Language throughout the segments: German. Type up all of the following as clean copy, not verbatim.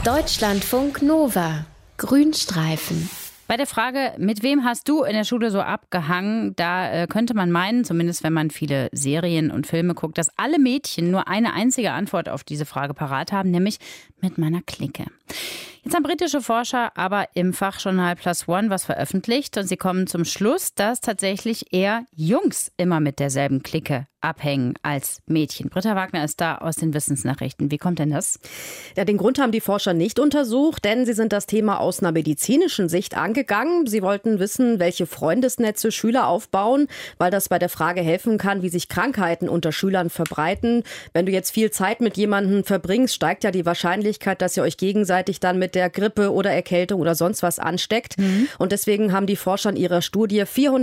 Deutschlandfunk Nova. Grünstreifen. Bei der Frage, mit wem hast du in der Schule so abgehangen, da könnte man meinen, zumindest wenn man viele Serien und Filme guckt, dass alle Mädchen nur eine einzige Antwort auf diese Frage parat haben, nämlich mit meiner Clique. Jetzt haben britische Forscher aber im Fachjournal PLOS ONE was veröffentlicht und sie kommen zum Schluss, dass tatsächlich eher Jungs immer mit derselben Clique abhängen als Mädchen. Britta Wagner ist da aus den Wissensnachrichten. Wie kommt denn das? Ja, den Grund haben die Forscher nicht untersucht, denn sie sind das Thema aus einer medizinischen Sicht angegangen. Sie wollten wissen, welche Freundesnetze Schüler aufbauen, weil das bei der Frage helfen kann, wie sich Krankheiten unter Schülern verbreiten. Wenn du jetzt viel Zeit mit jemandem verbringst, steigt ja die Wahrscheinlichkeit, dass ihr euch gegenseitig dann mit der Grippe oder Erkältung oder sonst was ansteckt. Und deswegen haben die Forscher in ihrer Studie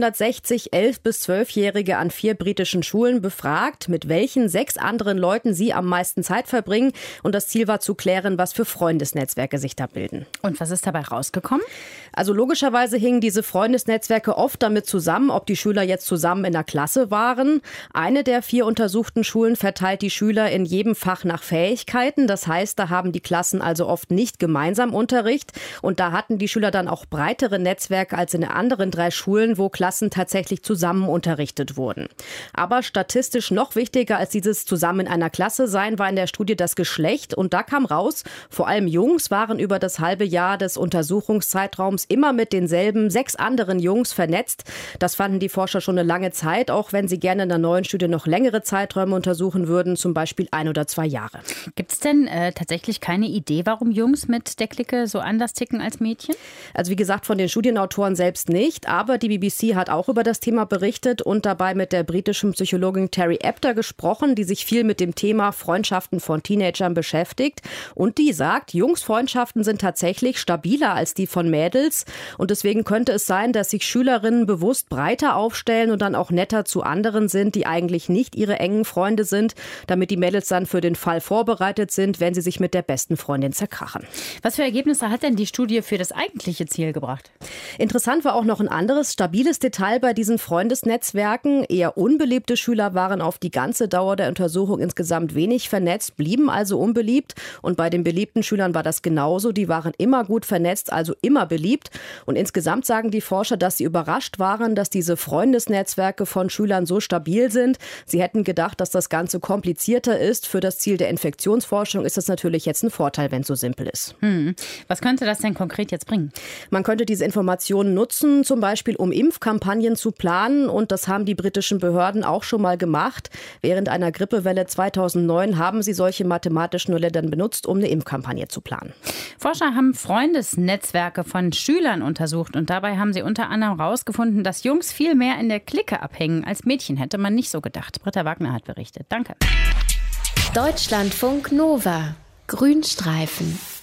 460 11- bis 12-Jährige an 4 britischen Schulen befragt, mit welchen 6 anderen Leuten sie am meisten Zeit verbringen. Und das Ziel war zu klären, was für Freundesnetzwerke sich da bilden. Und was ist dabei rausgekommen? Also logischerweise hingen diese Freundesnetzwerke oft damit zusammen, ob die Schüler jetzt zusammen in der Klasse waren. Eine der 4 untersuchten Schulen verteilt die Schüler in jedem Fach nach Fähigkeiten. Das heißt, da haben die Klassen also oft nicht gemeinsam Unterricht. Und da hatten die Schüler dann auch breitere Netzwerke als in den anderen 3 Schulen, wo Klassen tatsächlich zusammen unterrichtet wurden. Aber statistisch noch wichtiger als dieses Zusammen in einer Klasse sein, war in der Studie das Geschlecht. Und da kam raus, vor allem Jungs waren über das halbe Jahr des Untersuchungszeitraums immer mit denselben 6 anderen Jungs vernetzt. Das fanden die Forscher schon eine lange Zeit, auch wenn sie gerne in der neuen Studie noch längere Zeiträume untersuchen würden, zum Beispiel 1 oder 2 Jahre. Gibt es denn tatsächlich keine Idee, warum Jungs mit der Clique so anders ticken als Mädchen? Also wie gesagt, von den Studienautoren selbst nicht, aber die BBC hat auch über das Thema berichtet und dabei mit der britischen Psychologin Terry Apter gesprochen, die sich viel mit dem Thema Freundschaften von Teenagern beschäftigt. Und die sagt, Jungsfreundschaften sind tatsächlich stabiler als die von Mädels. Und deswegen könnte es sein, dass sich Schülerinnen bewusst breiter aufstellen und dann auch netter zu anderen sind, die eigentlich nicht ihre engen Freunde sind, damit die Mädels dann für den Fall vorbereitet sind, wenn sie sich mit der besten Freundin zerkrachen. Was für Ergebnisse hat denn die Studie für das eigentliche Ziel gebracht? Interessant war auch noch ein anderes stabiles Detail bei diesen Freundesnetzwerken. Eher unbeliebte Schüler waren auf die ganze Dauer der Untersuchung insgesamt wenig vernetzt, blieben also unbeliebt. Und bei den beliebten Schülern war das genauso. Die waren immer gut vernetzt, also immer beliebt. Und insgesamt sagen die Forscher, dass sie überrascht waren, dass diese Freundesnetzwerke von Schülern so stabil sind. Sie hätten gedacht, dass das Ganze komplizierter ist. Für das Ziel der Infektionsforschung ist das natürlich jetzt ein Vorteil, wenn es so simpel ist. Was könnte das denn konkret jetzt bringen? Man könnte diese Informationen nutzen, zum Beispiel um Impfkampagnen zu planen. Und das haben die britischen Behörden auch schon mal gemacht. Während einer Grippewelle 2009 haben sie solche mathematischen Modelle dann benutzt, um eine Impfkampagne zu planen. Forscher haben Freundesnetzwerke von Schülern untersucht und dabei haben sie unter anderem herausgefunden, dass Jungs viel mehr in der Clique abhängen als Mädchen. Hätte man nicht so gedacht. Britta Wagner hat berichtet. Danke. Deutschlandfunk Nova. Grünstreifen.